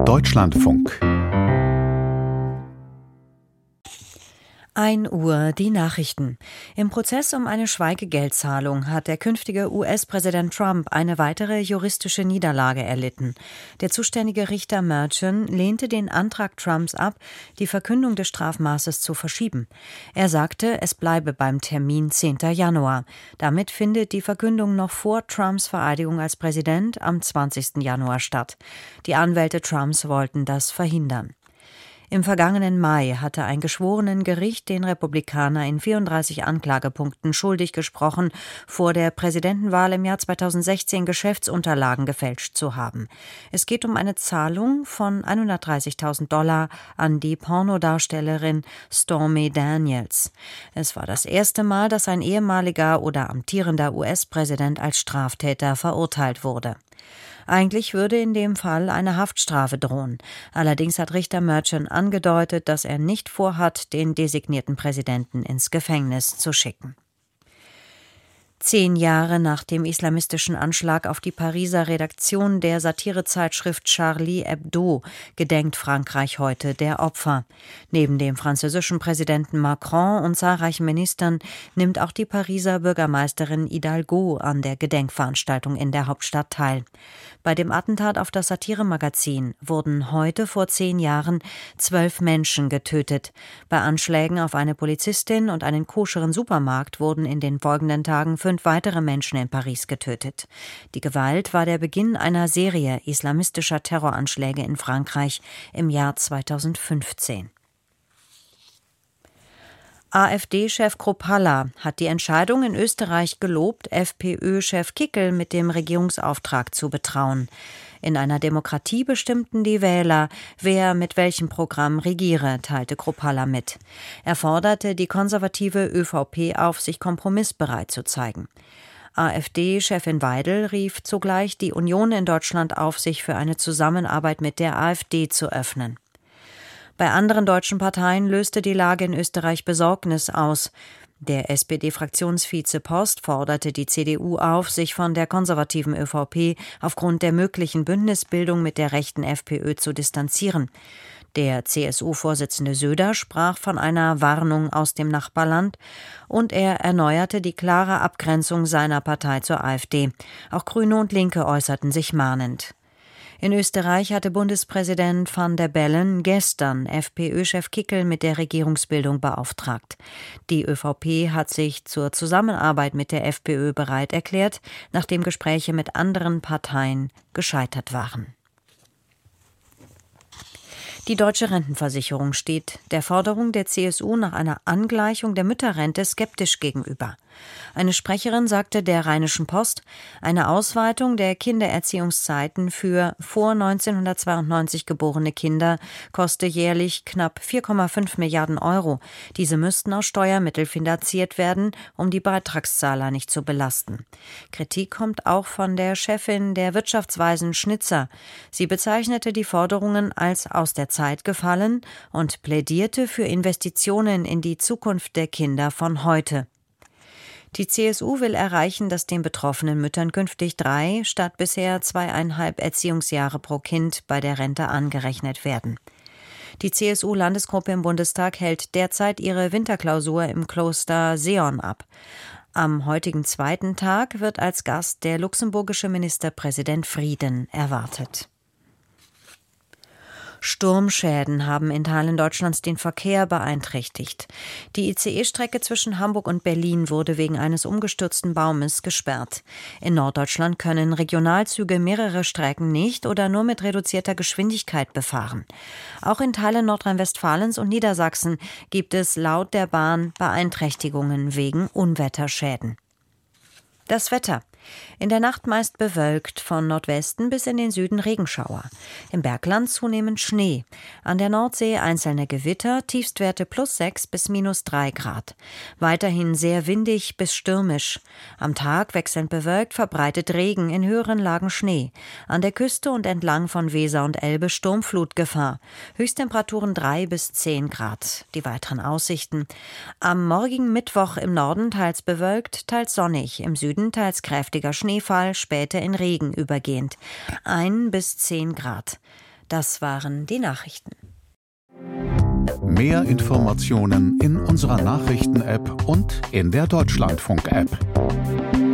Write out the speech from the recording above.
Deutschlandfunk. 1 Uhr, die Nachrichten. Im Prozess um eine Schweigegeldzahlung hat der künftige US-Präsident Trump eine weitere juristische Niederlage erlitten. Der zuständige Richter Merchan lehnte den Antrag Trumps ab, die Verkündung des Strafmaßes zu verschieben. Er sagte, es bleibe beim Termin 10. Januar. Damit findet die Verkündung noch vor Trumps Vereidigung als Präsident am 20. Januar statt. Die Anwälte Trumps wollten das verhindern. Im vergangenen Mai hatte ein Geschworenengericht den Republikaner in 34 Anklagepunkten schuldig gesprochen, vor der Präsidentenwahl im Jahr 2016 Geschäftsunterlagen gefälscht zu haben. Es geht um eine Zahlung von $130.000 an die Pornodarstellerin Stormy Daniels. Es war das erste Mal, dass ein ehemaliger oder amtierender US-Präsident als Straftäter verurteilt wurde. Eigentlich würde in dem Fall eine Haftstrafe drohen. Allerdings hat Richter Merchan angedeutet, dass er nicht vorhat, den designierten Präsidenten ins Gefängnis zu schicken. 10 Jahre nach dem islamistischen Anschlag auf die Pariser Redaktion der Satirezeitschrift Charlie Hebdo gedenkt Frankreich heute der Opfer. Neben dem französischen Präsidenten Macron und zahlreichen Ministern nimmt auch die Pariser Bürgermeisterin Hidalgo an der Gedenkveranstaltung in der Hauptstadt teil. Bei dem Attentat auf das Satiremagazin wurden heute vor 10 Jahren 12 Menschen getötet. Bei Anschlägen auf eine Polizistin und einen koscheren Supermarkt wurden in den folgenden Tagen 5 weitere Menschen in Paris getötet. Die Gewalt war der Beginn einer Serie islamistischer Terroranschläge in Frankreich im Jahr 2015. AfD-Chef Kruppalla hat die Entscheidung in Österreich gelobt, FPÖ-Chef Kickl mit dem Regierungsauftrag zu betrauen. In einer Demokratie bestimmten die Wähler, wer mit welchem Programm regiere, teilte Kruppalla mit. Er forderte die konservative ÖVP auf, sich kompromissbereit zu zeigen. AfD-Chefin Weidel rief zugleich die Union in Deutschland auf, sich für eine Zusammenarbeit mit der AfD zu öffnen. Bei anderen deutschen Parteien löste die Lage in Österreich Besorgnis aus. Der SPD-Fraktionsvize Post forderte die CDU auf, sich von der konservativen ÖVP aufgrund der möglichen Bündnisbildung mit der rechten FPÖ zu distanzieren. Der CSU-Vorsitzende Söder sprach von einer Warnung aus dem Nachbarland und er erneuerte die klare Abgrenzung seiner Partei zur AfD. Auch Grüne und Linke äußerten sich mahnend. In Österreich hatte Bundespräsident Van der Bellen gestern FPÖ-Chef Kickl mit der Regierungsbildung beauftragt. Die ÖVP hat sich zur Zusammenarbeit mit der FPÖ bereit erklärt, nachdem Gespräche mit anderen Parteien gescheitert waren. Die Deutsche Rentenversicherung steht der Forderung der CSU nach einer Angleichung der Mütterrente skeptisch gegenüber. Eine Sprecherin sagte der Rheinischen Post, eine Ausweitung der Kindererziehungszeiten für vor 1992 geborene Kinder koste jährlich knapp 4,5 Milliarden Euro. Diese müssten aus Steuermitteln finanziert werden, um die Beitragszahler nicht zu belasten. Kritik kommt auch von der Chefin der Wirtschaftsweisen Schnitzer. Sie bezeichnete die Forderungen als aus der Zeit gefallen und plädierte für Investitionen in die Zukunft der Kinder von heute. Die CSU will erreichen, dass den betroffenen Müttern künftig 3 statt bisher 2,5 Erziehungsjahre pro Kind bei der Rente angerechnet werden. Die CSU-Landesgruppe im Bundestag hält derzeit ihre Winterklausur im Kloster Seon ab. Am heutigen 2. Tag wird als Gast der luxemburgische Ministerpräsident Frieden erwartet. Sturmschäden haben in Teilen Deutschlands den Verkehr beeinträchtigt. Die ICE-Strecke zwischen Hamburg und Berlin wurde wegen eines umgestürzten Baumes gesperrt. In Norddeutschland können Regionalzüge mehrere Strecken nicht oder nur mit reduzierter Geschwindigkeit befahren. Auch in Teilen Nordrhein-Westfalens und Niedersachsen gibt es laut der Bahn Beeinträchtigungen wegen Unwetterschäden. Das Wetter. In der Nacht meist bewölkt, von Nordwesten bis in den Süden Regenschauer. Im Bergland zunehmend Schnee. An der Nordsee einzelne Gewitter, Tiefstwerte +6 bis -3 Grad. Weiterhin sehr windig bis stürmisch. Am Tag wechselnd bewölkt, verbreitet Regen, in höheren Lagen Schnee. An der Küste und entlang von Weser und Elbe Sturmflutgefahr. Höchsttemperaturen 3 bis 10 Grad. Die weiteren Aussichten. Am morgigen Mittwoch im Norden teils bewölkt, teils sonnig. Im Süden teils kräftiger Schneefall, später in Regen übergehend. 1 bis 10 Grad. Das waren die Nachrichten. Mehr Informationen in unserer Nachrichten-App und in der Deutschlandfunk-App.